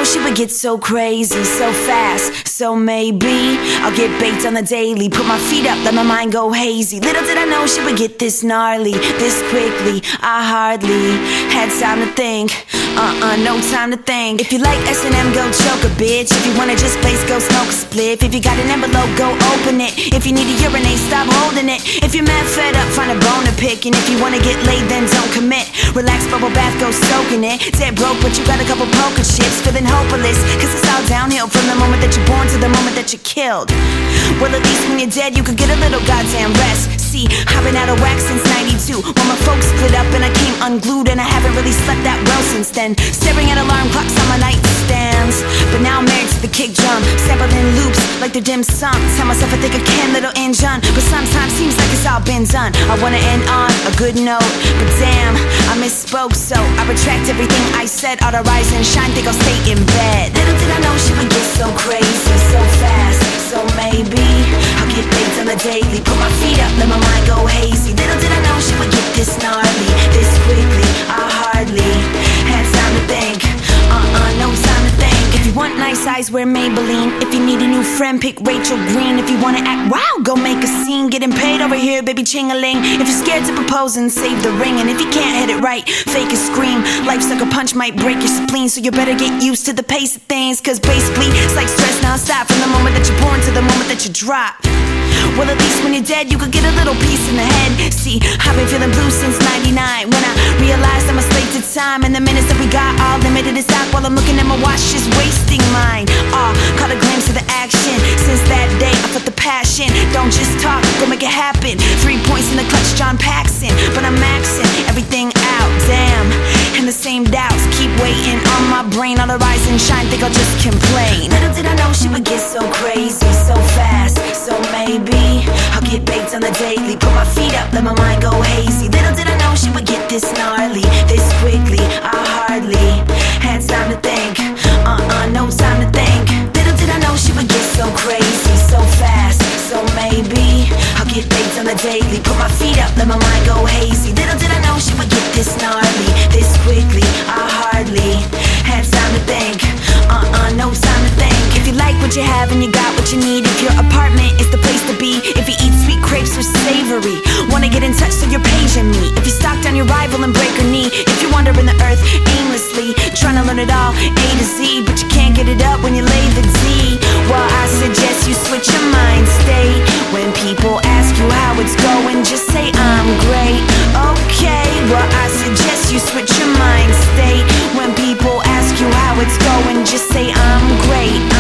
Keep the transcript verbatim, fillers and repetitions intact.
know she would get so crazy, so fast. So maybe I'll get baked on the daily, put my feet up, let my mind go hazy. Little did I know she would get this gnarly, this quickly. I hardly had time to think. Uh-uh, no time to think. If you like S and M, go choke a bitch. If you wanna just place, go smoke a spliff. If you got an envelope, go open it. If you need to urinate, stop holding it. If you're mad fed up, find a bone to pick. And if you wanna get laid, then don't commit. Relax, bubble bath, go soaking it. Dead broke, but you got a couple poker chips. Feeling hopeless, cause it's all downhill from the moment that you're born to the moment that you're killed. Well, at least when you're dead, you could get a little goddamn rest. See, I've been out of whack since ninety-two, when my folks split up and I came unglued. And I haven't really slept that well since then, staring at alarm clocks on my nightstands. But now I'm married to the kick drum, sampling loops like they're dim sum. Tell myself I think I can, little engine, but sometimes seems like it's all been done. I wanna end on a good note, but damn, I misspoke, so I retract everything I said. Ought to rise and shine, think I'll stay in bed. Little did I know she would get so crazy, so fast. So maybe I'll get baked on the daily, put my feet up, let my mind go hazy. Little did I know she would get this gnarly, this quickly. I hardly had time to think. Uh-uh, no time to think. If you want nice eyes, wear Maybelline. If you need a new friend, pick Rachel Green. If you wanna act wild, go make a scene. Getting paid over here, baby, ching-a-ling. If you're scared to propose, and save the ring. And if you can't hit it right, fake a scream. Life's like a punch, might break your spleen. So you better get used to the pace of things, cause basically it's like stress non-stop, from the moment that you're born to the moment that you drop. Well, at least when you're dead, you could get a little piece in the head. See, I've been feeling blue since ninety-nine, when I realized I'm a slave to time. And the minutes that we got all limited is out, while I'm looking at my watch, just wasting mine. Ah, uh, caught a glimpse of the action. Since that day, I felt the passion. Don't just talk, go make it happen. Three points in the clutch, John Paxson. But I'm maxing everything out, damn. And the same doubts keep waiting on my brain. On the rise and shine, think I'll just complain. Little did I know she would get so crazy, so fast. So maybe I'll get baked on the daily, put my feet up, let my mind go hazy. Little did I know she would get this gnarly, this quickly. I hardly had time to think. Uh-uh, no time to think. Little did I know she would get so crazy, so fast. So maybe I'll get baked on the daily, put my feet up, let my mind go hazy. Little did I know she would get this gnarly, this quickly. I hardly had time to think. Uh-uh, no time to think. If you like what you have and you got what you need, if your apartment is the place to be, if you eat sweet crepes with savory, wanna get in touch so you're paging me. If you stalk down your rival and break her knee, if you're wandering the earth aimlessly, trying to learn it all A to Z, but you can't get it up when you lay the D. Well, I suggest you switch your mind state. When people ask you how it's going, just say I'm great. Okay, well, I suggest you switch your mind state. When people ask you how it's going, just say I'm great.